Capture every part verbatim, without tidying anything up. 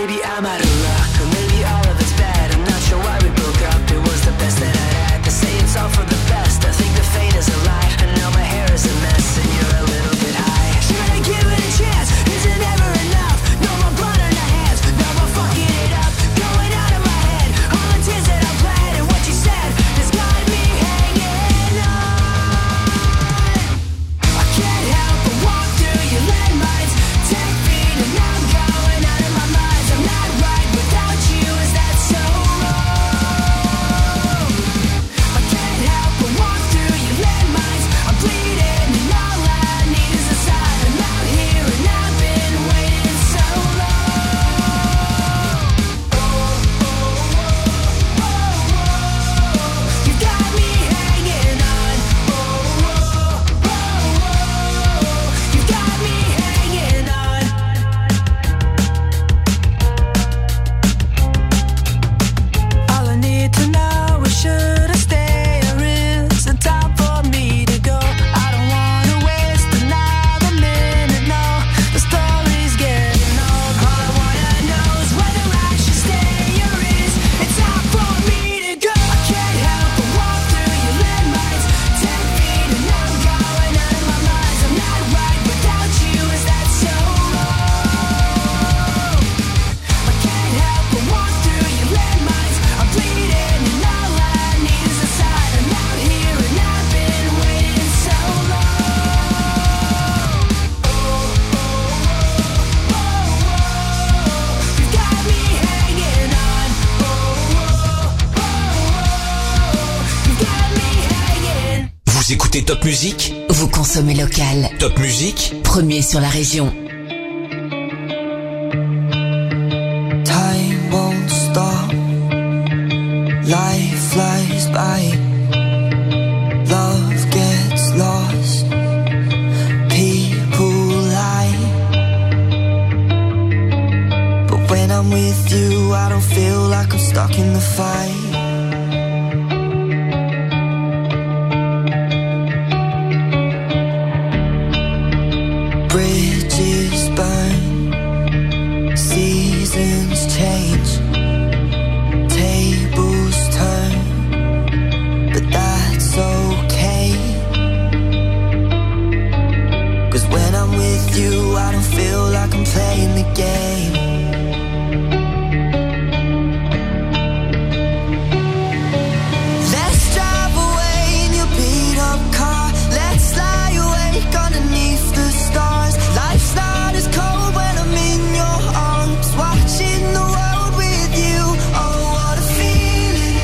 maybe I'm out of luck, or maybe all of it's bad. I'm not sure why we broke up, it was the best that I had. They say it's all for the best, I think the fate is a lie. And now my hair is a mess and you're a little bit high. Should I give it a chance? Is it ever enough? No more blood on our hands, no more fucking it up. Going out of my head, all the tears that I bled, and what you said has got me hanging on. I can't help but walk through your landmines, ten feet and I'm going out of my mind. I'm not right without you, is that so wrong? I can't help but walk through your landmines, I'm bleeding and all I need is a sign. I'm out here and I've been waiting so long. You got me hanging on. You got me hanging on. All I need to know is should I stay or is it time for me to go? I don't wanna waste another minute, no. The story's getting old. All I wanna know is whether I should stay or is it time for me to go? I can't help but walk through your landmines, ten feet and I'm going out of my mind. I'm not right without you, is that so wrong? I can't help but walk through your landmines, I'm bleeding and all I need is a sign. I'm out here and I've been waiting so long. You got me hanging on. You got me hanging. Vous écoutez Top Music? Vous consommez local. Top Music? Premier sur la région. Time won't stop. Life flies by. Love gets lost. People lie. But when I'm with you, I don't feel like I'm stuck in the fight. Bridges burn, seasons change, tables turn, but that's okay. 'Cause when I'm with you, I don't feel like I'm playing the game. Let's drive away in your beat up car. Let's lie awake underneath the stars. Life's not as cold when I'm in your arms, watching the world with you. Oh, what a feeling.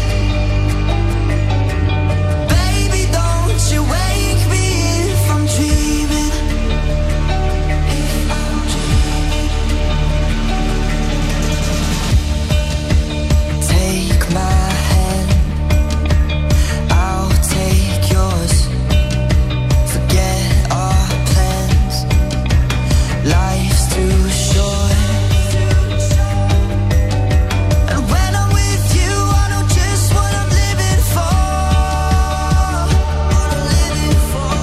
Baby, don't you wake me if I'm dreaming. If I'm dreaming. Take my hand, I'll take yours. Forget our plans. Life's too short. And when I'm with you, I know just what I'm living for. What I'm living for.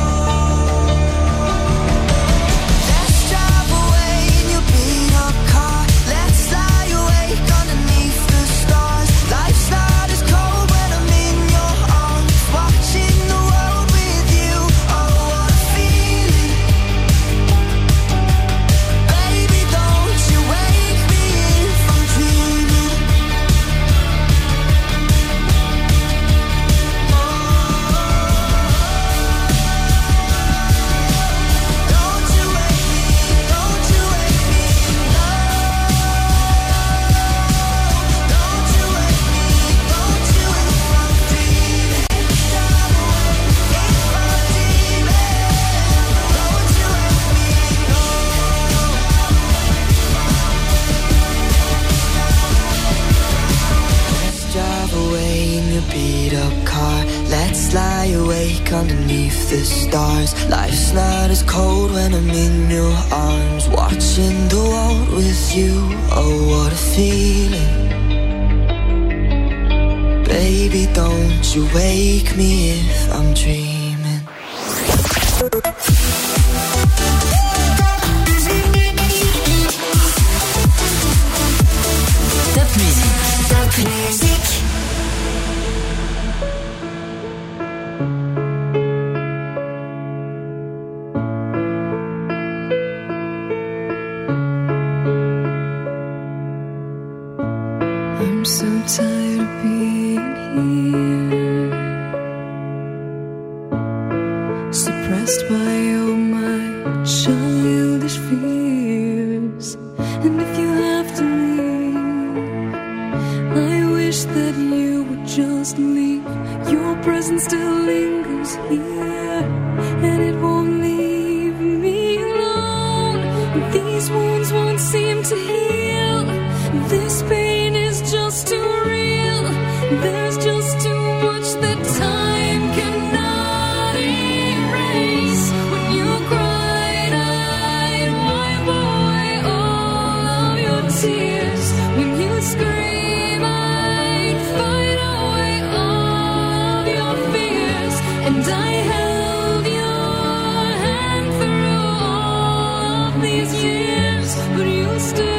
Let's drive away in your beat up car. Let's lie awake underneath the stars. Life's not as cold when I'm in your arms, watching the world with you. Oh, what a feeling. Baby, don't you wake me if I'm dreaming. Don't you wake me, don't you wake me, no. Don't you wake me, don't you if I'm dreaming. Drive away if I'm dreaming. Don't you wake me, no. Let's drive away in your beat up car. Let's lie awake underneath the stars. Life's not as cold when I'm in your arms, watching the world with you. Oh, what a feeling. Baby, don't you wake me if I'm dreaming. Musique. Top Musique. I'm so tired of being here, suppressed by all my childish fears. And if you have to leave, I wish that you would just leave. Your presence still lingers here, and it won't leave me alone. These wounds won't seem to heal. This pain is just too real. There's just too much that time cannot erase. When you cried, I'd wipe away all of your tears. When you scream, I'd fight away all of your fears. And I held your hand through all of these years, but you still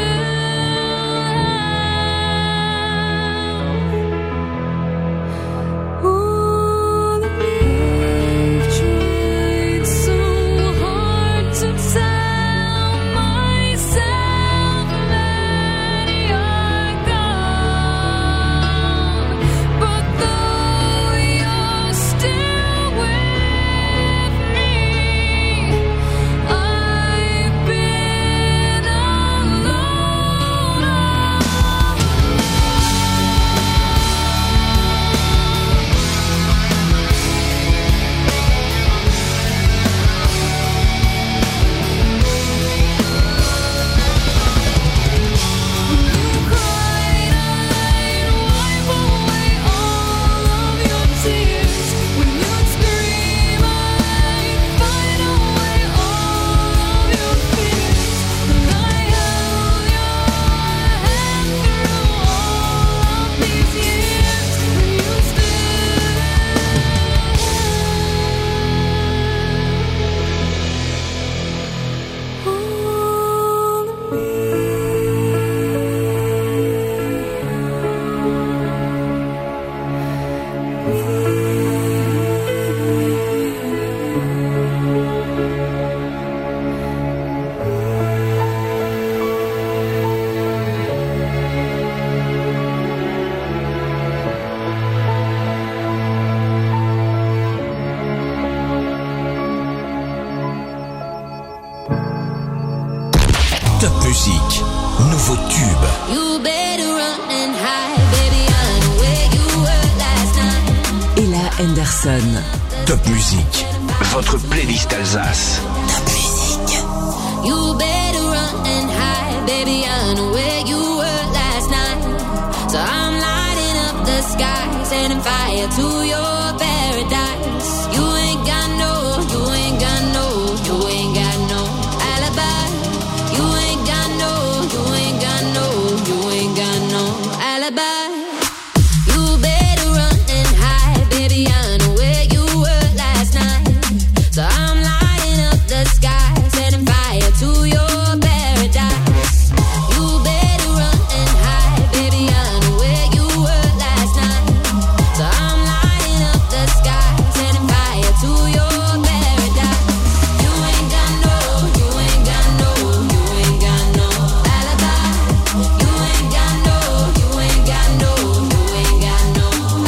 Nouveau tube. You better run and hide, baby, I know where you were last night. Ella Henderson. Top Musique. Votre playlist Alsace. Top Musique. You better run and hide, baby, I know where you were last night. So I'm lighting up the sky, setting fire to your paradise. You ain't got no, you ain't got no, you ain't got no alibi. You ain't got no, you ain't got no, you ain't got no alibi. You better run and hide, baby, I know where you were last night. So I'm lighting up the sky, setting fire to your paradise. You better run and hide, baby, I know where you were last night. So I'm lighting up the sky, setting fire to your paradise. You ain't got no, you ain't got no, you ain't got no alibi. You ain't got no, you ain't got no, you ain't got no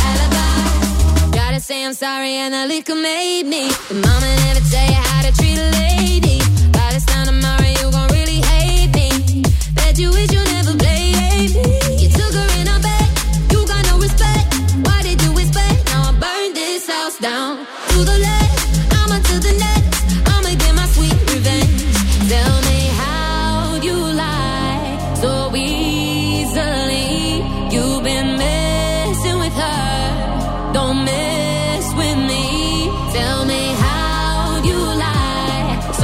alibi. Gotta say I'm sorry and the liquor made me. The mama never tell you how to treat a lady. By this time tomorrow you gon' really hate me. Bet you wish you never played me. You took her in her bed, you got no respect. Why did you expect? Now I burn this house down to the left, I'ma to the next. I'ma get my sweet revenge. Tell me how you lie so easily. You've been messing with her, don't mess with me. Tell me how you lie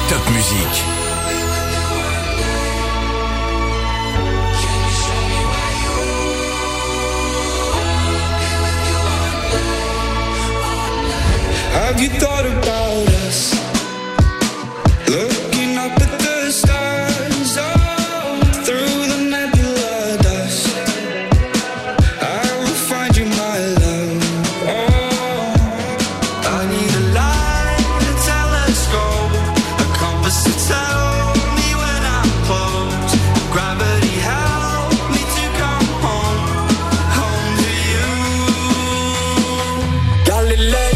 Top Musique. Have you thought about us? Looking up at the stars, oh, through the nebula dust. I will find you, my love. Oh, I need a light, a telescope, a compass to tell me when I'm close. Gravity help me to come home, home to you. Galileo.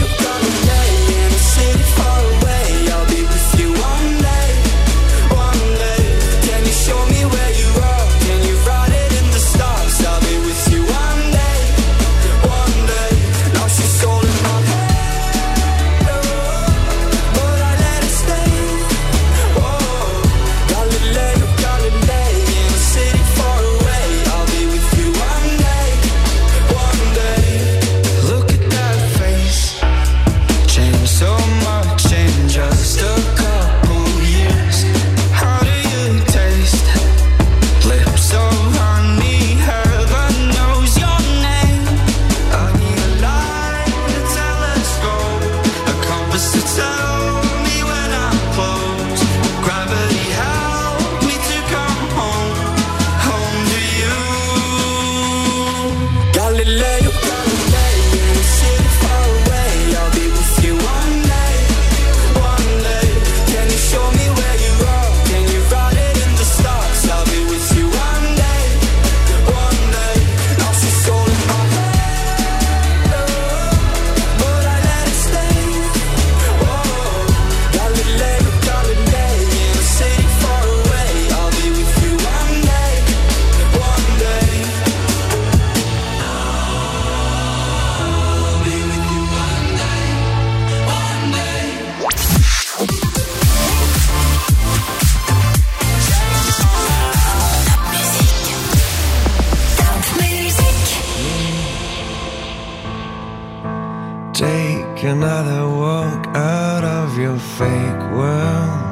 Another walk out of your fake world.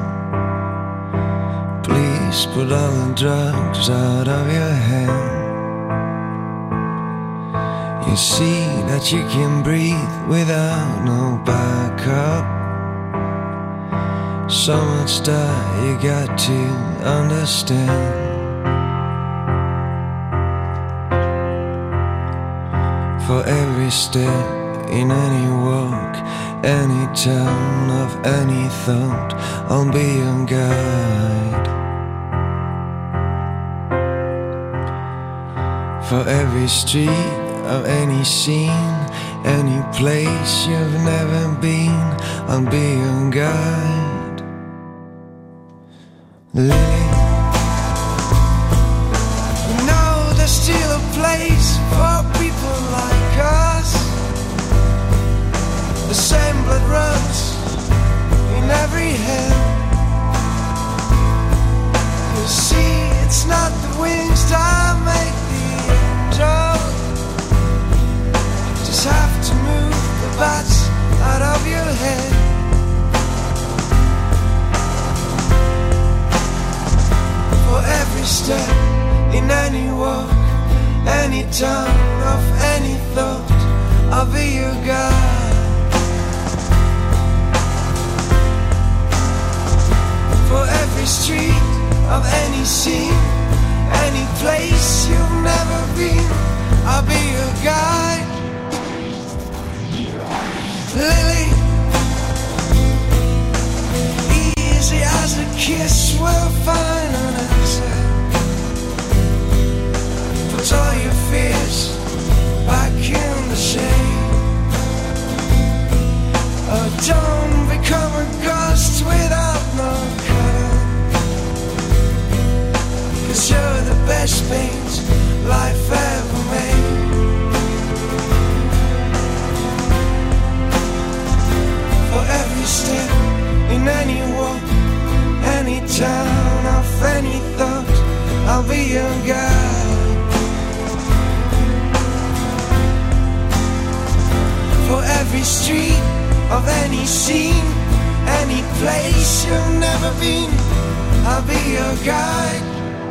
Please put all the drugs out of your head. You see that you can breathe without no backup. So much that you got to understand. For every step in any walk, any town of any thought, I'll be your guide. For every street of any scene, any place you've never been, I'll be your guide. Lily, you know there's still a place for people like us. The same blood runs in every hand. You see, it's not the wings that make the angel. Just have to move the bats out of your head. For every step in any walk, any town of any thought, I'll be your guide. For every street of any scene, any place you've never been, I'll be your guide. Lily, easy as a kiss will find an answer. Put all your fears back in the shade. Oh, don't become a ghost without no color. Cause you're the best paint life ever made. For every step in any walk, any town of any thought, I'll be your guide. For every street of any scene, any place you've never been. I'll be your guide.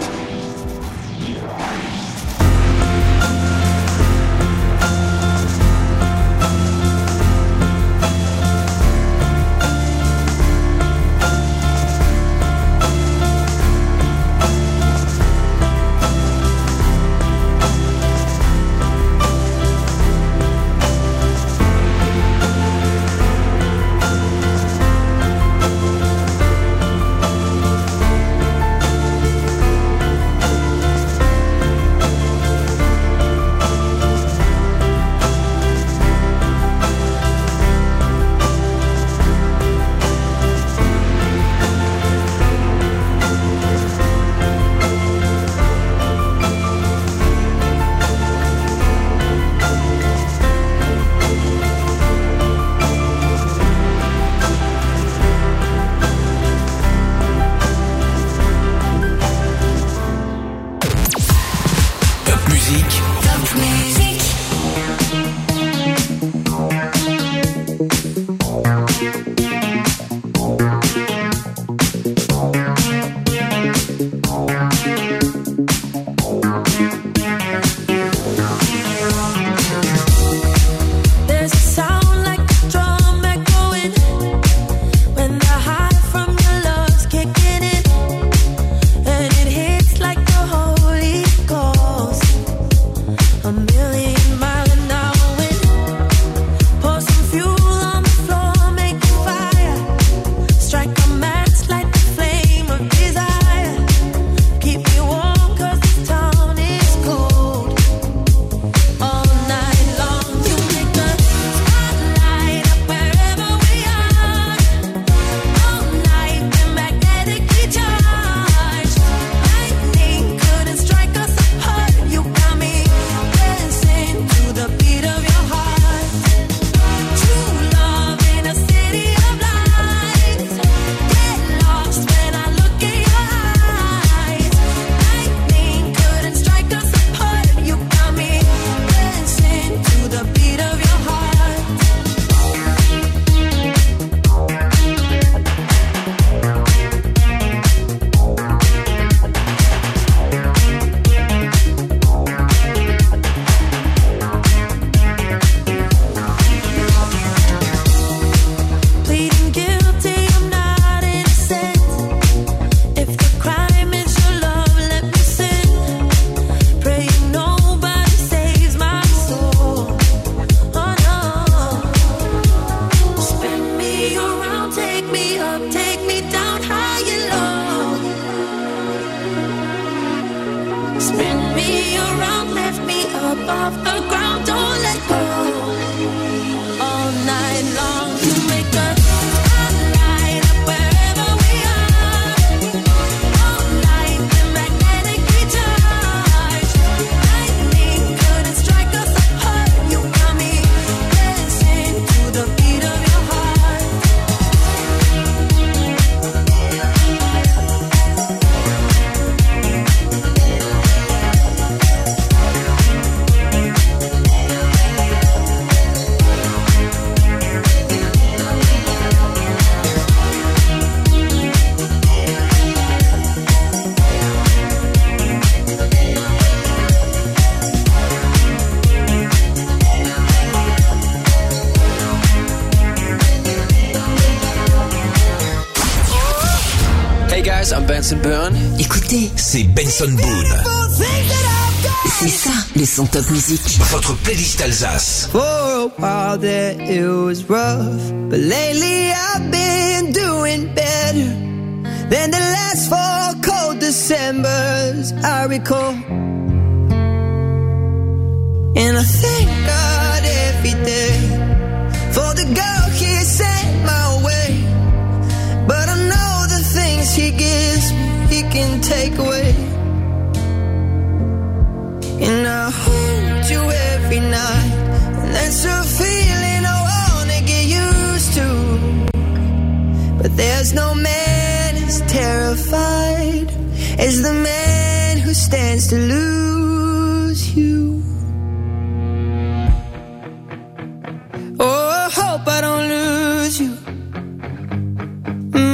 Écoutez, c'est Benson Boone. C'est ça, le son top musique. Votre playlist Alsace. For a while there it was rough, but lately I've been doing better than the last four cold Decembers I recall. And I thank God every day for the girl He sent my way. But I know the things He gives me He can take away. And I hold you every night, and that's a feeling I wanna get used to. But there's no man as terrified as the man who stands to lose you. Oh, I hope I don't lose you. Mm.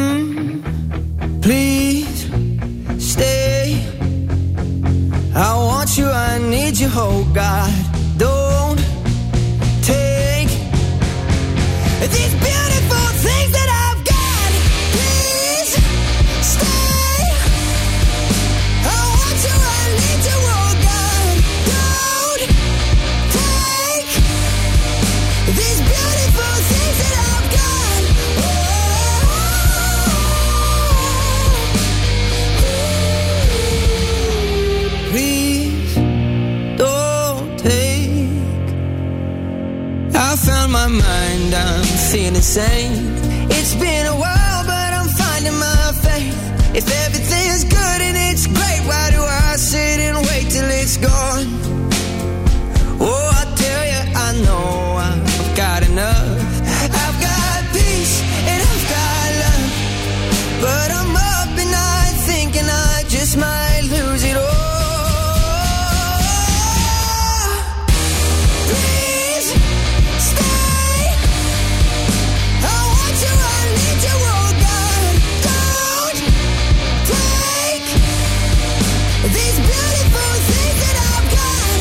Please stay. I want you, I need you, oh God. Don't take these beautiful things that I've got. Please stay. I want you, I need you, oh God. Don't take these beautiful things that I've got. Oh, please don't take. I found my mind, I'm feeling sane. It's been a while, but I'm finding my faith. If everything's good and it's great, why do I sit and wait till it's gone? Oh, I tell you, I know I've got enough. I've got peace and I've got love, but I'm up at night thinking I just might lose it all. Please stay. I want you, I need you, oh God. Don't take these beautiful things that I've got.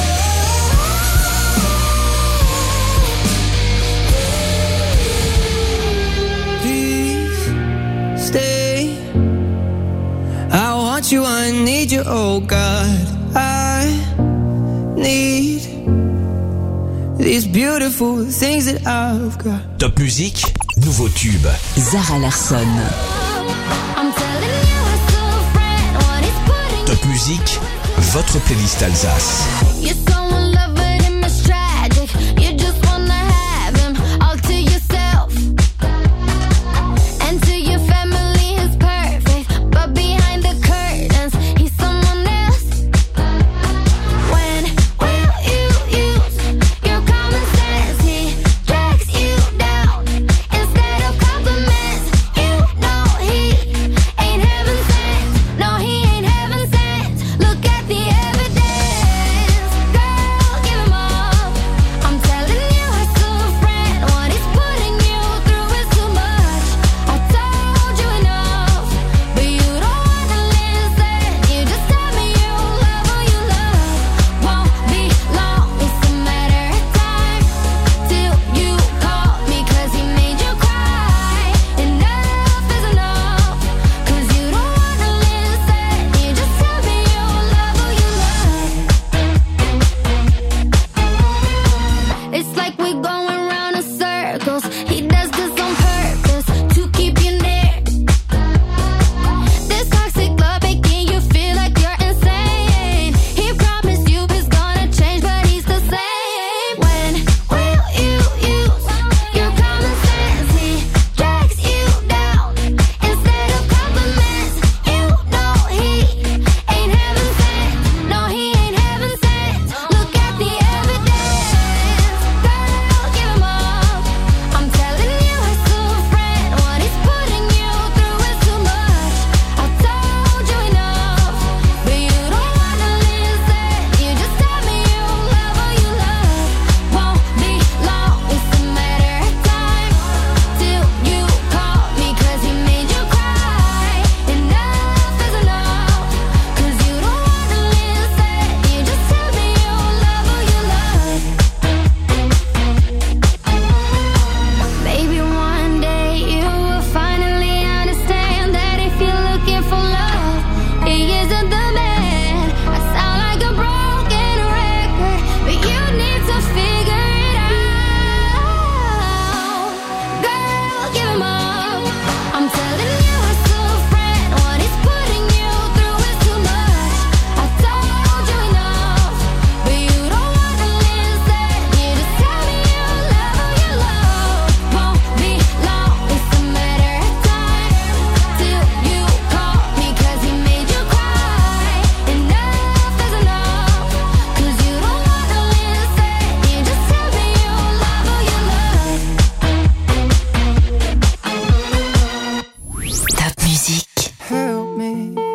Please stay. I want you, I need you, oh God. I need these beautiful things that I've got. Top Musique, nouveau tube. Zara Larsson. I'm telling you, it's a friend, what he's putting. Top Musique, votre playlist Alsace. You're so in love with him, it's tragic. You just wanna have him all to yourself. And to your family, he's perfect. But behind the curtains, he's someone else. When will you use your common sense? He drags you down instead of compliments. You know he ain't heaven sent. No, he ain't heaven sent. Look at the evidence. Girl, give him up. I'm telling you, it's a friend. What he's putting you through is too much. I told you enough, but you don't wanna listen. You just tell me you love who you love. Won't be long, it's a matter of time till you call me, cause he made you cry. Enough is enough, cause you don't wanna listen. You just tell me you love who you love. It's like we're going round in circles. He does this on purpose to keep you near. This toxic love making you feel like you're insane. He promised you he's gonna change, but he's the same. When will you use your common sense? He drags you down instead of compliments. You know he ain't heaven sent. No, he ain't heaven sent. Look at the evidence. Girl, give him up. I'm telling you, it's a friend. What he's putting you through is too much. I told you enough, but you don't wanna listen. You just tell me you love who you love. Won't be long, it's a matter of time till you call me, cause he made you cry. Enough is enough, cause you don't wanna listen. You just tell me you love who you love. Maybe one day you will finally understand that if you're looking for love, he isn't the man. I sound like a broken record, but you need to figure it out. Girl, give him up. I'm telling you, it's a friend. What he's putting you through is too much. I told you enough, but you don't wanna listen. You just tell me you love who you love. Won't be long, it's a matter of time till you call me, cause he made you cry. Enough is enough, cause you don't wanna listen. You just tell me you love who you love. Top Musique. Help me.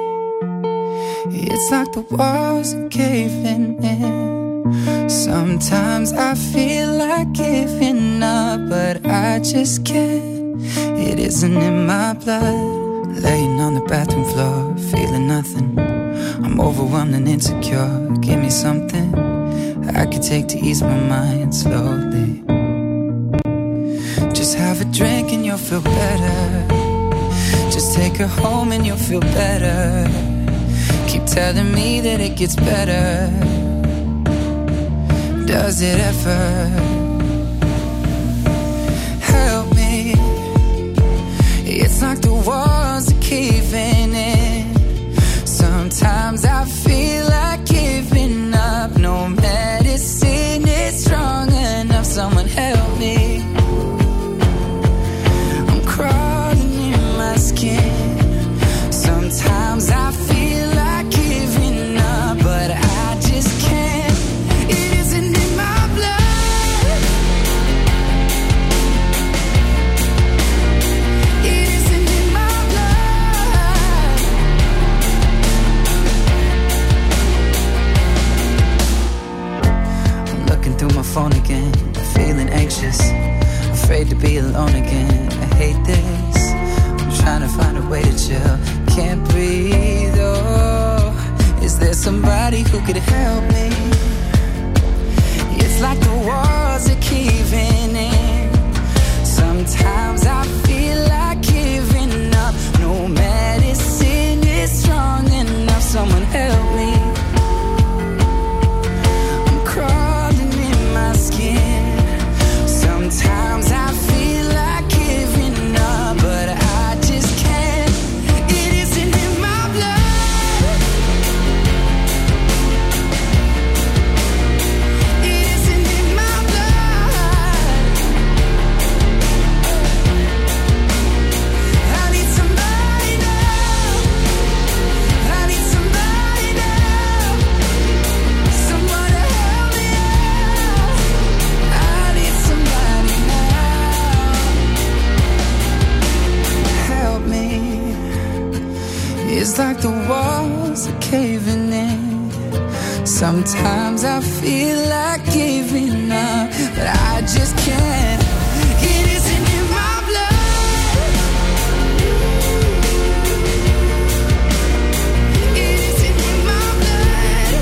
It's like the walls are caving in. Sometimes I feel like giving up, but I just can't. It isn't in my blood. Laying on the bathroom floor, feeling nothing. I'm overwhelmed and insecure. Give me something I could take to ease my mind slowly. Just have a drink and you'll feel better. Just take her home and you'll feel better. Keep telling me that it gets better. Does it ever? Help me. It's like the walls are caving in. Sometimes I feel like giving up. No medicine is strong enough. Someone help me. I'm crawling in my skin. Sometimes I feel like giving up, but I just can't. It isn't in my blood. It isn't in my blood. I'm looking through my phone again, feeling anxious, afraid to be alone again. I hate this. I'm trying to find a way to chill. Can't breathe, oh. Is there somebody who could help me? It's like the walls are caving in. Sometimes I feel like giving up. No medicine is strong enough. Someone help me. I'm crawling in my skin. Sometimes I feel like giving up, but I just can't. It isn't in my blood. It isn't in my blood. I need somebody now. I need somebody now. Someone to help me out. I need somebody now. Help me. It's like the walls are caving in. Sometimes I feel like giving up, but I just can't. It isn't in my blood. It isn't in my blood.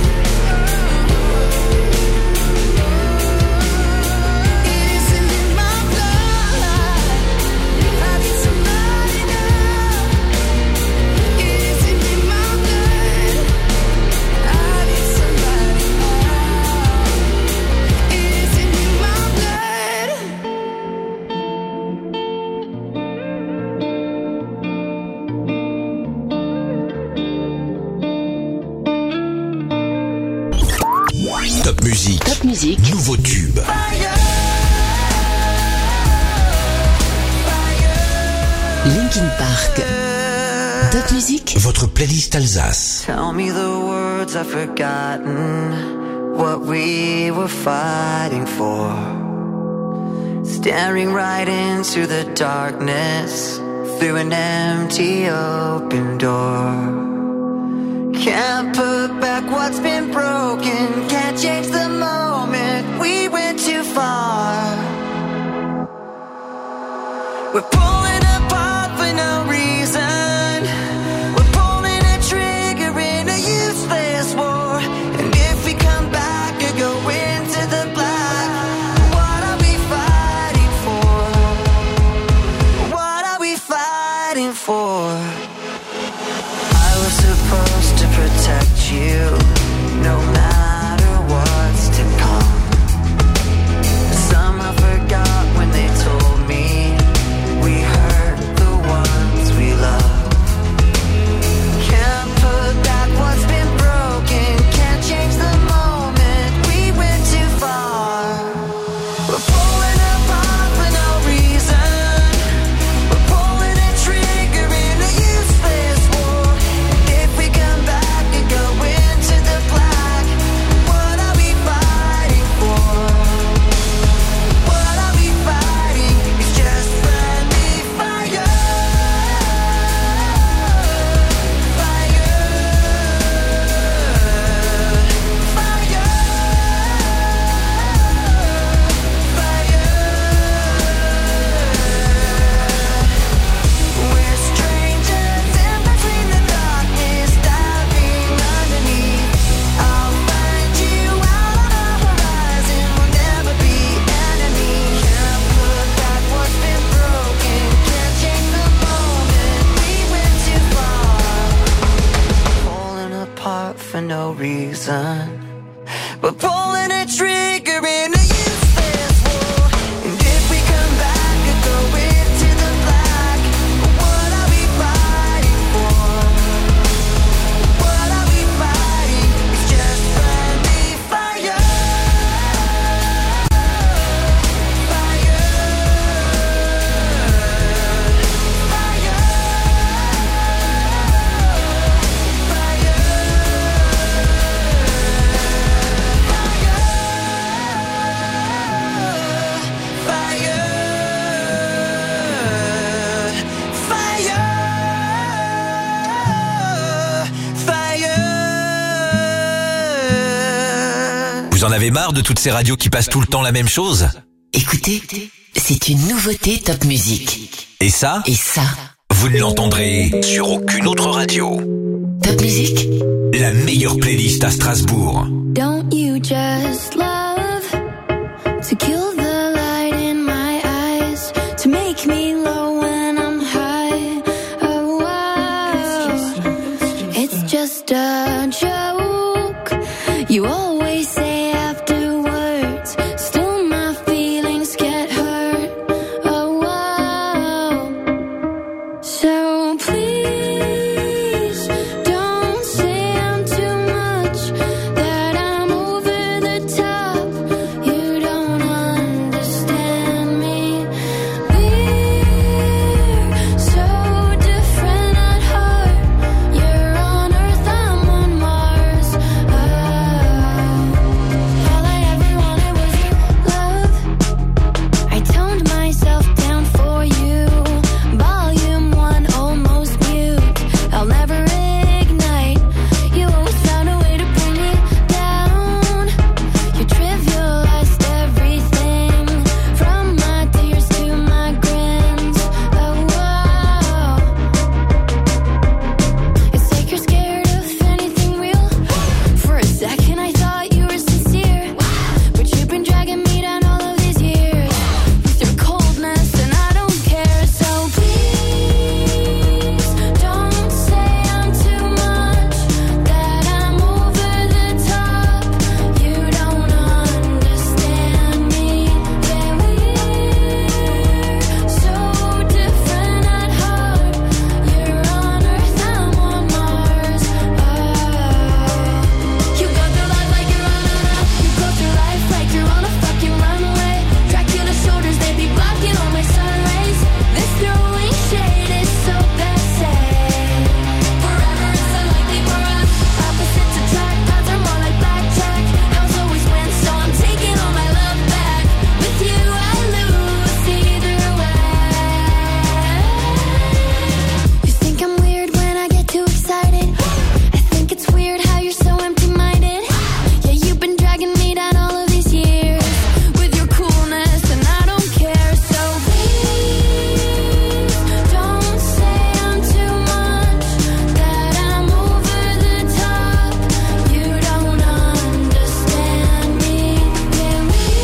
It isn't in my blood. I need somebody now. It isn't in my blood. I need somebody now. It isn't in my blood. Top Musique. Top Musique. Nouveau tube. Linkin Park. Top Musique. Votre playlist Alsace. Tell me the words I've forgotten, what we were fighting for. Staring right into the darkness, through an empty open door. Can't put back what's been broken, can't change the moment, we went too far. We're pulling apart for no reason. We're pulling a trigger in a useless war. And if we come back or go into the black, what are we fighting for? What are we fighting for? I was supposed to protect you, no matter what's to come. Somehow forgot when they told me we hurt the ones we love. Can't put back what's been broken, can't change the moment, we went too far. We're pulling apart for no reason. We're pulling a trigger in a useless war. And if we come back and go into the black, no reason. But pulling a trigger in a useless war. And if we come back and throw it to the black, what are we fighting for? What are we fighting? It's just friendly fire. Fire. Fire. Vous en avez marre de toutes ces radios qui passent tout le temps la même chose? Écoutez, c'est une nouveauté Top Music. Et ça? Et ça, vous ne l'entendrez sur aucune autre radio. Top Music, la meilleure playlist à Strasbourg. Don't you just love to kill the light in my eyes, to make me low when I'm high? Oh, wow. It's just a joke. You always say afterwards, still my feelings get hurt. Oh, wow. So please don't say I'm too much, that I'm over the top. You don't understand me. We're so different at heart. You're on Earth, I'm on Mars. Oh, all I ever wanted was your love. I toned myself down for you. Volume one, almost mute. I'll never ignite. You always found a way to bring me down. You trivialized everything, from my tears to my grins. Oh, wow. It's like you're scared of anything real. For a second I thought you were sincere, but you've been dragging me down all of these years with your coldness, and I don't care. So please don't say I'm too much, that I'm over the top. You don't understand me. Yeah, we're so different at heart. You're on Earth, I'm on Mars. Oh, you go through life like you're on a, you go through life like you're on a fucking runway. Dracula's shoulders, they be blocking all my sun rays. This throwing shade is so passe. Forever is unlikely for us. Opposites attract, odds are more like blackjack. House always wins, so I'm taking all my love back. With you I lose either way. You think I'm weird when I get too excited? I think it's weird how you're so empty-minded. Yeah, you've been dragging me down all of these years with your coolness, and I don't care. So please don't say I'm too much, that I'm over the top. You don't understand me. Yeah,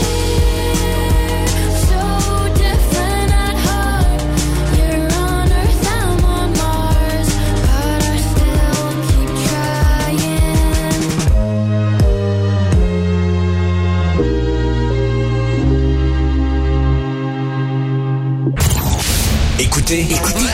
we're so different at heart. You're on Earth, I'm on Mars, but I still keep trying. Écoutez, écoutez,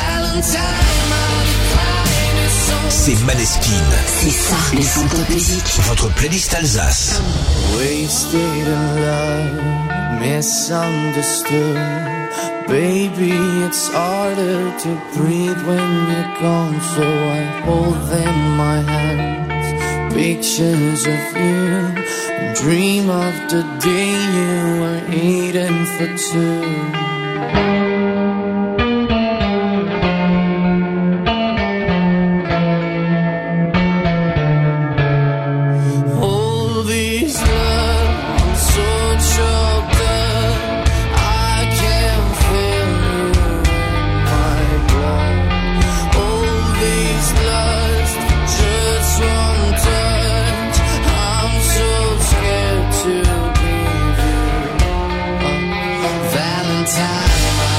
c'est Maneskin, c'est ça, le son Top Music. votre playlist Alsace. Wasted in love, misunderstood. Baby, it's harder to breathe when you're gone, so I hold in my hands pictures of you and dream of the day you were eating for two. All these love, I'm so choked up, I can't feel you in my blood. All these lust, just one touch, I'm so scared to leave you. Valentine,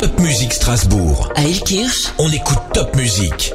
Top Music Strasbourg. À Ilkirch, On écoute Top Music.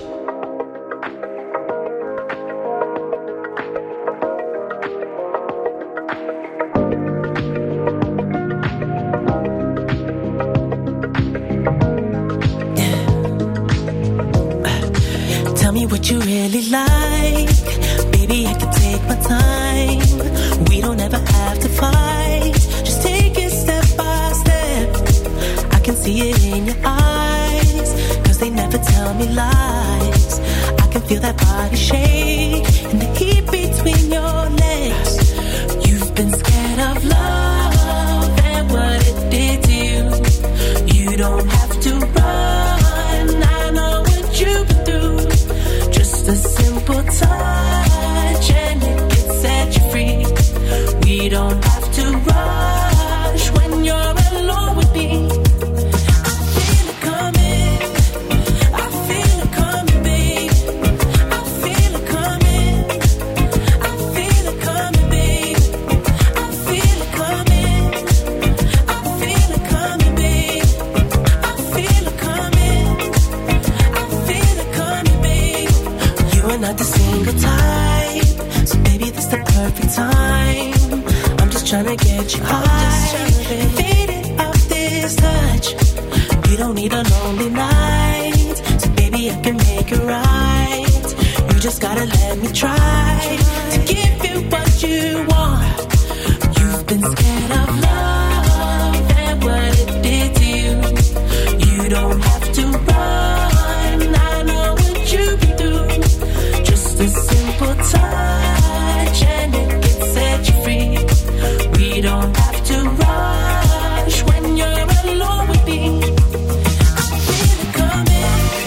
Tell me what you really like. Baby, I can take my time. We don't ever have to fight. Just take it step by step. I can see it in your eyes. Cause they never tell me lies. I can feel that body shake and the heat between your legs. You've been scared of love and what it did to you. You don't have to run. I know what you've been through. Just a simple touch and it can set you free. We don't have to rush when you're alone with me. I feel it coming, I feel it coming, babe. I feel it coming, I feel it coming, babe. I feel it coming, I feel it coming, babe. I feel it coming, I feel it coming, babe. You are not the single type, so baby, this the perfect time. I'm just tryna get you high, faded off this touch. You don't need a lonely night, so baby, I can make it right. You just gotta let me try to give you what you want. You've been scared of love and what it did to you. You don't have to run. I know what you've been through. Just a simple touch and it can set you free. We don't have to rush when you're alone with me. I feel it coming,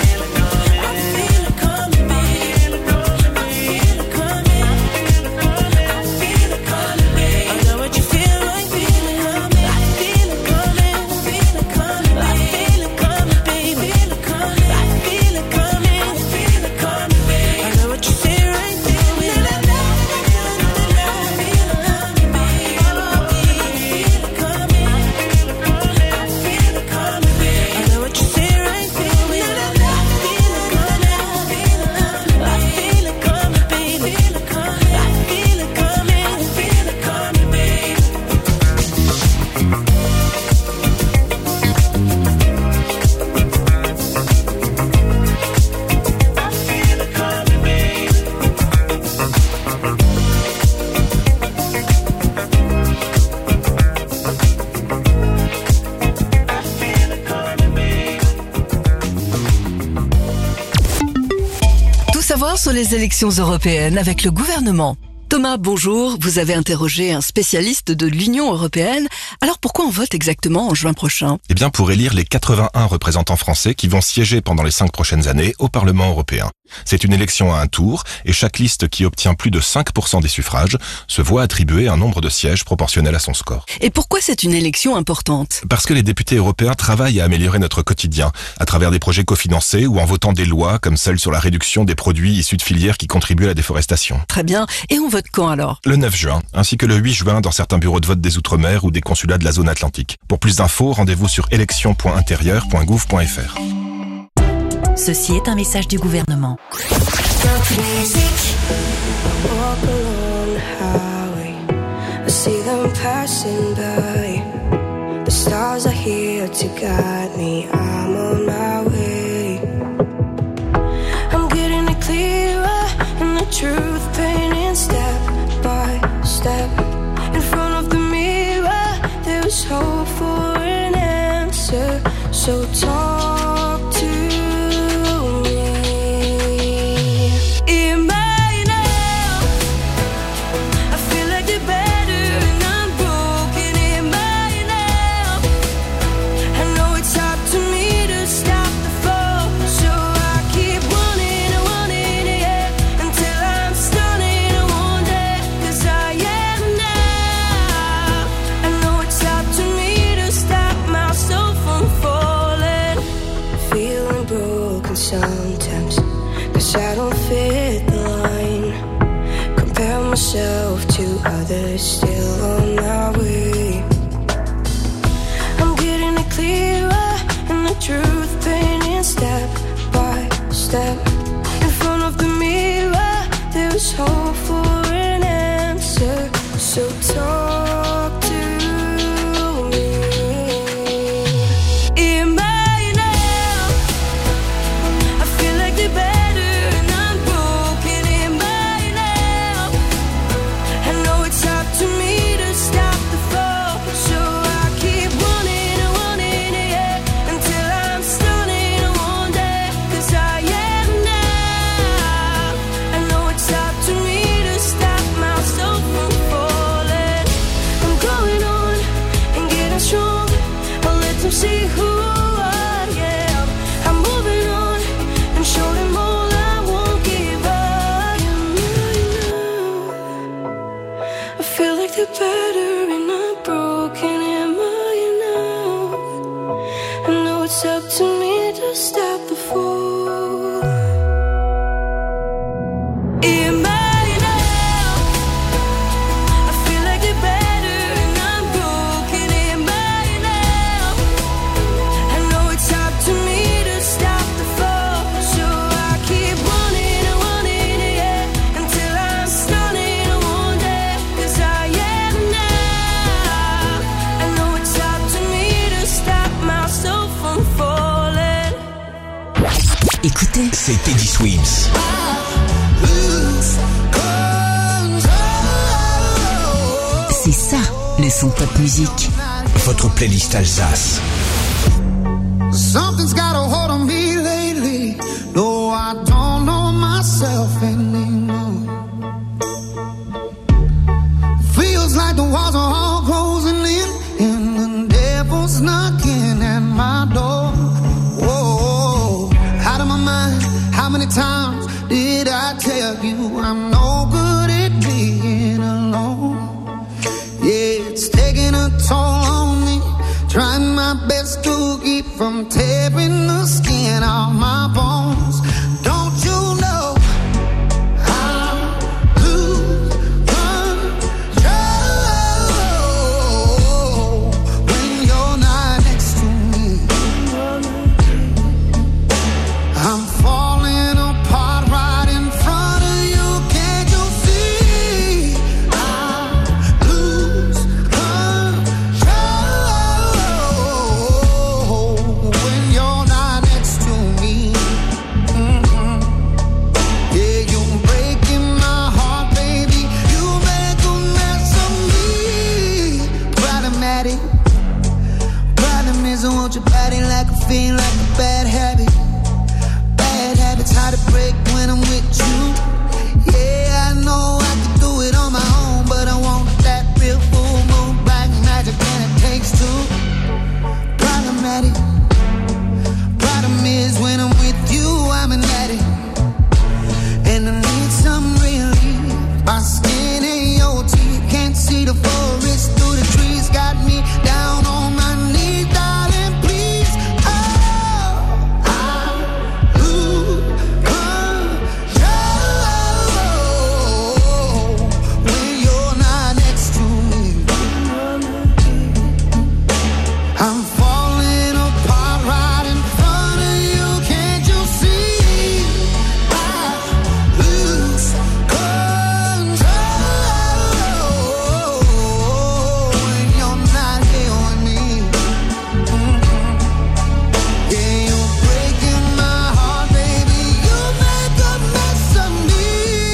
I feel it coming, babe. I feel it coming, I feel it coming, babe. I know what you feel, I feel it coming. I feel it coming, I feel it coming, I feel it coming, babe. I feel it coming, I feel it coming, I feel it coming, babe. I know what you feel, I feel it. Sur les élections européennes avec le gouvernement. Thomas, bonjour. Vous avez interrogé un spécialiste de l'Union européenne. Alors pourquoi on vote exactement en juin prochain ? Eh bien pour élire les quatre-vingt-un représentants français qui vont siéger pendant les cinq prochaines années au Parlement européen. C'est une élection à un tour et chaque liste qui obtient plus de cinq pour cent des suffrages se voit attribuer un nombre de sièges proportionnel à son score. Et pourquoi c'est une élection importante ? Parce que les députés européens travaillent à améliorer notre quotidien à travers des projets cofinancés ou en votant des lois comme celle sur la réduction des produits issus de filières qui contribuent à la déforestation. Très bien. Et on vote quand alors ? Le neuf juin, ainsi que le huit juin dans certains bureaux de vote des Outre-mer ou des consulats de la zone atlantique. Pour plus d'infos, rendez-vous sur élections point intérieur point gouv point f r. Ceci est un message du gouvernement. Walk along the highway, I see them passing by. The stars are here to guide me, I'm on my way. I'm getting it clearer, and the truth painting step by step. In front of the mirror, there's hope for an answer, so talk to me. It might now, I feel like the better and I'm broken. It might now, I know it's up to me to stop the flow, so I keep running and running, yeah, until I'm stunning one day, 'cause I am now. I know it's up to me to stop myself from falling. Feeling broken sometimes, 'cause I don't fit the line. Compare myself to others still on my way. I'm getting it clearer, and the step in front of the mirror. There's hope for an answer. So talk to me. Am I enough? I feel like the better and I'm broken. Am I enough? I know it's up to me to stop the fall. So I keep running and running, yeah, until I'm stunning one day. 'Cause I am now. I know it's up to me to stop myself from falling. I'm going on and getting strong. I'll let them see who I am. I'm moving on and show them all I won't give up. I feel like the better and I'm broken. Am I enough? I know it's up to me to stop the fall. Am I enough? I feel like the better and I'm broken. Am I enough? I know it's up to me to stop the fall. So I keep running and running, yeah, until I'm stunning one day. 'Cause I am now. I know it's up to me to stop myself from falling. Écoutez, c'est Teddy Swims. C'est ça, le son top musique. Votre playlist Alsace. Something's got a hold on me lately. No, I don't know myself anymore. Feels like the walls are all closing in, and the devil's knocking at my door. Whoa, out of my mind. How many times did I tell you I'm no good at being alone? Yeah, it's taking a toll on me. Trying my best to keep from tearing the skin off my bones. Don't you know I lose control when you're not next to me? I'm falling apart right in front of you. Can't you see? I lose control when you're not next to me. Mm-hmm. Yeah, you're breaking my heart, baby. You make a mess of me. Problematic. Problem is I want your body like a fiend, like a bad habit. Bad habits hard to break when I'm with you. Yeah, I know I can do it on my own, but I want that real full moon black magic, and it takes two. Problematic. Problem is when I'm with you, I'm an addict, and I need some relief. My skin ain't your teeth, can't see the forest through the trees. Got me down on my knees, darling, please. Oh, I lose control when you're not next to me. I'm falling apart right in front of you. Can't you see? I lose control when you're not here with me. Mm-hmm. Yeah, you're breaking my heart, baby. You make a mess of me.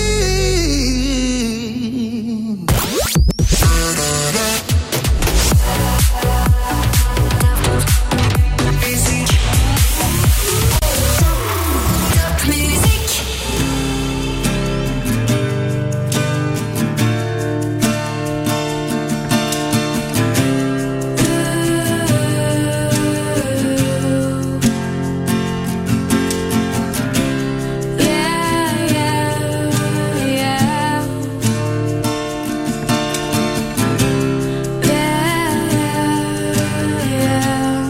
Top musique. Yeah, yeah, yeah. Yeah, yeah.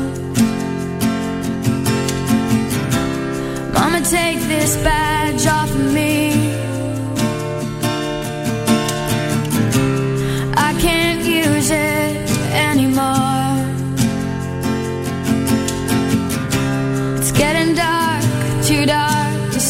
Mama, take this badge off of me. I can't use it anymore. It's getting dark, too dark to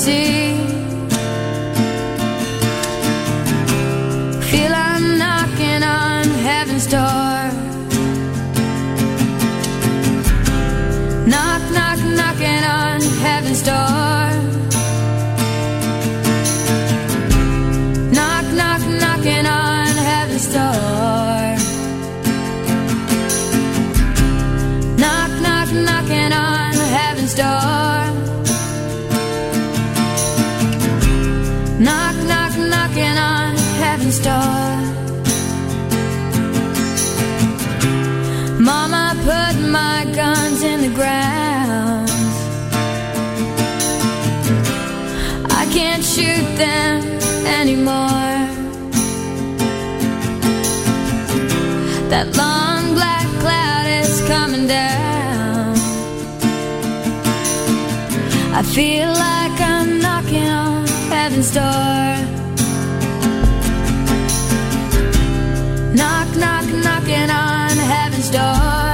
Knock, knock, knocking on heaven's door. Knock, knock, knocking on heaven's door. Knock, knock, knocking on heaven's door. Knock, knock, knocking on heaven's door. Mama put my guns in the ground. I can't shoot them anymore. That long black cloud is coming down. I feel like I'm knocking on heaven's door. Knock, knock, knocking on heaven's door.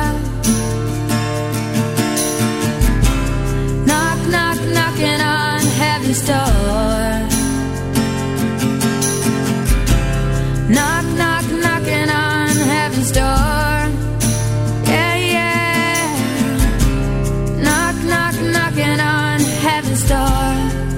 Knock, knock, knocking on heaven's door. Knock, knock, knocking on heaven's door. Yeah, yeah. Knock, knock, knocking on heaven's door.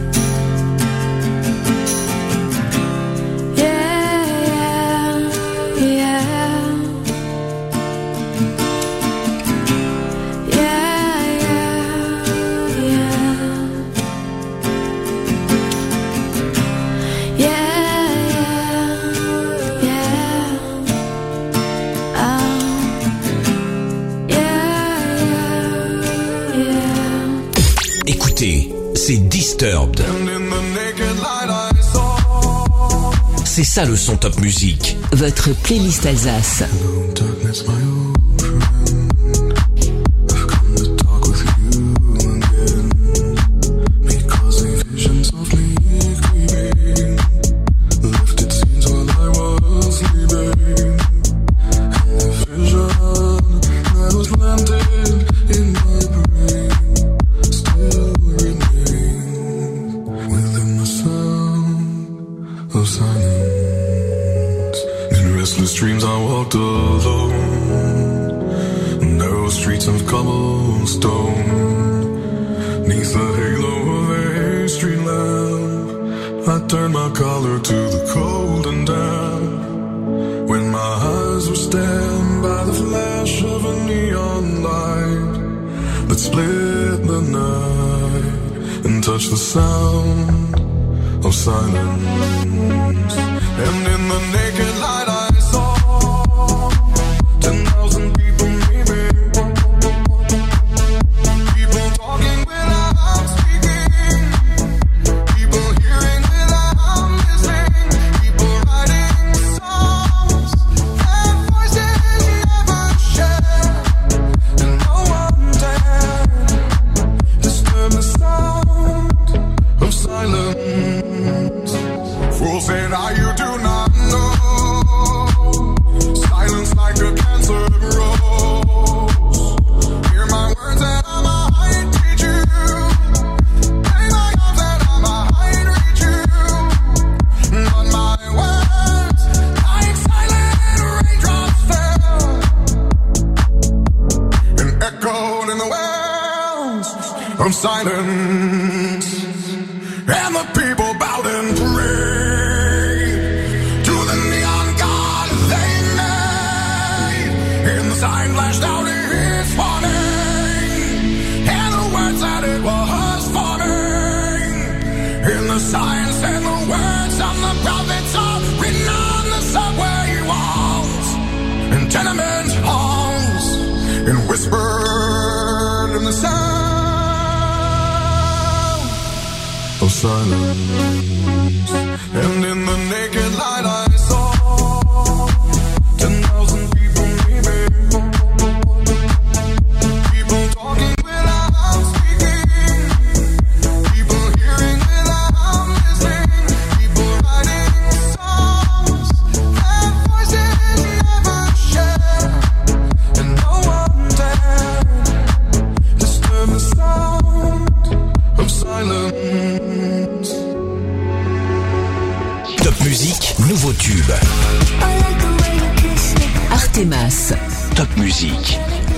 C'est Disturbed. C'est ça le son Top Music. Votre playlist Alsace.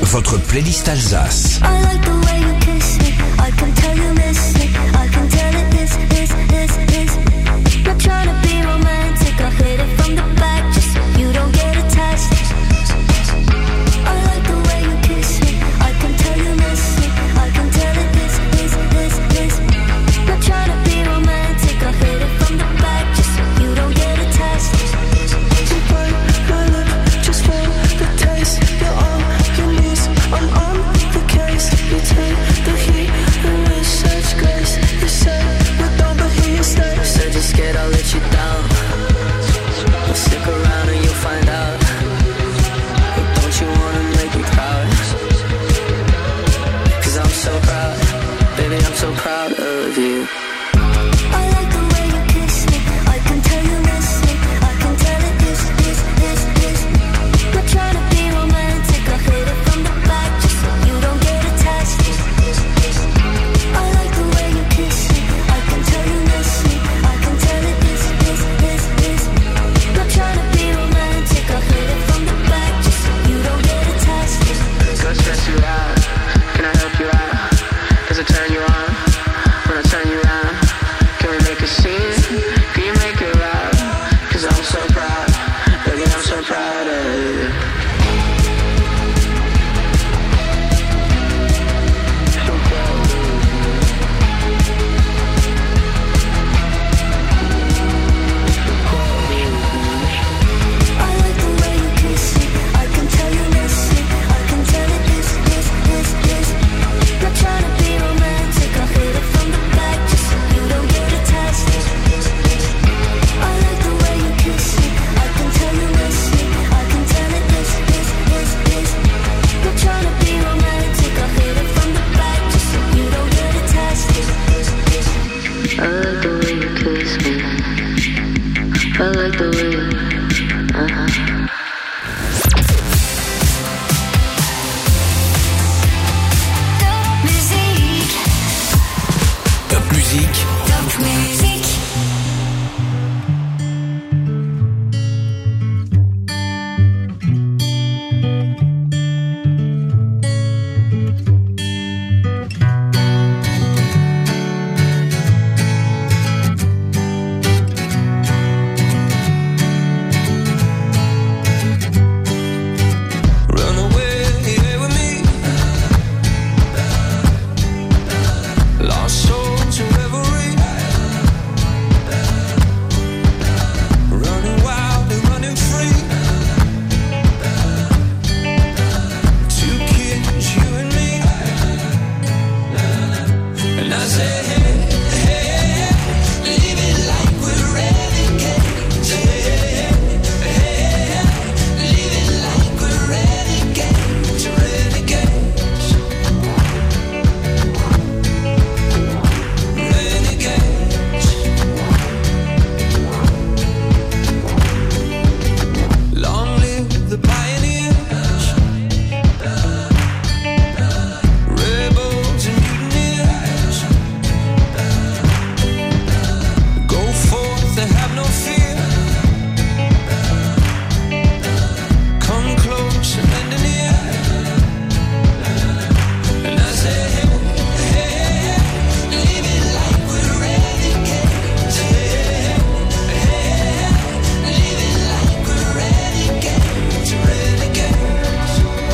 votre playlist Alsace. I like the way you kiss me. I can tell you miss me. I can tell it is, is, is, is. Not trying to be romantic. I hit it from the back just so you don't get attached. I like the way you kiss me. I can tell you miss me. I can tell it is, is, is, is. Not trying to be romantic. I hit it from the back just so you don't get attached. You bite my lip just for the taste. You're on your knees. I'm on the case. You take the heat and with such grace. You say we're done, but here you stay. Said you're scared I'll let you down. Well, stick around and you'll find out. But don't you wanna make me proud? Cause I'm so proud. Baby, I'm so proud of you. I like the way you kiss me. I can tell you miss me. I can tell it is, is, is, is. Not trying to be romantic. I hit it from the back just so you don't get attached. I like the way you kiss me. I can tell you miss me. I can tell it is, is, is, is. Not trying to be romantic. I hit it from the back just so you don't get attached. Go stress you out. Can I help you out? Does it turn you on? When I turn you around, can we make a scene? Can you make it loud? Cause I'm so proud. Baby, I'm so proud of you. I like the way you kiss me. I can tell you miss me. I can tell it is, is, is, is. Not trying to be romantic. I hit it from the back just so you don't get attached. I like the way you kiss me. I can tell you miss me. I can tell it is, is, is, is. Not trying to be romantic. I hit it from the back just so you don't get attached. I like the way you kiss me. I like the way you, uh-huh. Musique. Top musique. Top musique. Run away here with me. Lost soul to reverie. Running wild and running free. Two kids, you and me. And I say, hey, hey, hey, live it like we're renegades. Hey, hey, hey, hey, live it like we're renegades, renegades, renegades. Long live the pioneers, rebels and mutineers. Go forth and have no fear. Come close and lend an ear. And I say, hey, hey, hey, live it like we're renegades. Hey, hey, hey, live it like we're renegades, renegades,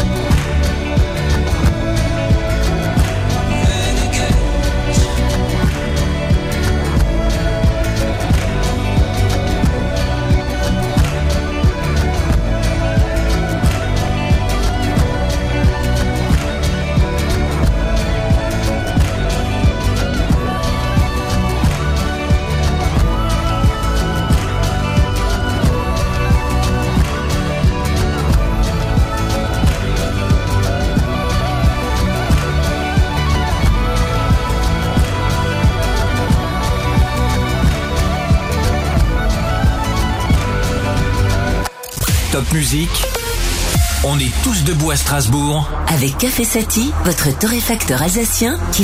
Top musique. On est tous debout à Strasbourg. Avec Café Sati, votre torréfacteur alsacien qui